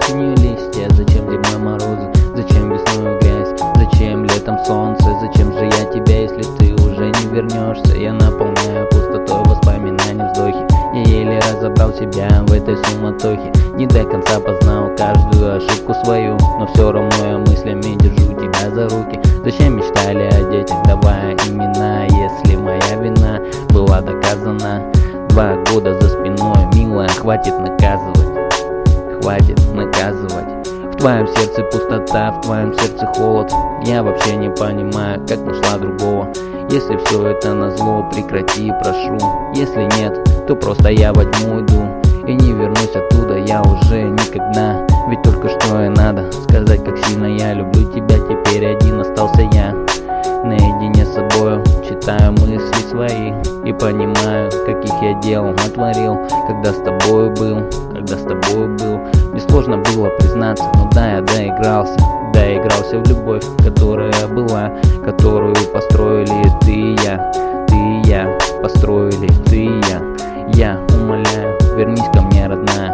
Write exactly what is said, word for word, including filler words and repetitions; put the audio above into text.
осенью листья, зачем зимой морозы, зачем весной грязь, зачем летом солнце, зачем же я тебя, если ты уже не вернешься? Я наполняю пустотой воспоминаний, вздохи. Я еле разобрал себя в этой суматохе, не до конца познал каждую ошибку свою, но все равно я мыслями держу тебя за руки. Зачем мечтали о детях, давая имена, если моя вина была доказана? Два года за спиной, милая, хватит наказывать, хватит наказывать. В твоем сердце пустота, в твоем сердце холод. Я вообще не понимаю, как нашла другого. Если все это назло, прекрати, прошу. Если нет, то просто я возьму иду и не вернусь оттуда я уже никогда. Ведь только что и надо сказать, как сильно я люблю тебя. Теперь один остался я, наедине с собою. Читаю мысли свои и понимаю, каких я дел натворил, когда с тобою был, когда с тобою был. Мне сложно было признаться, но да, я доигрался, доигрался в любовь, которая была, которую построили ты и я, ты и я, построили ты и я. Я умоляю, вернись ко мне, родная.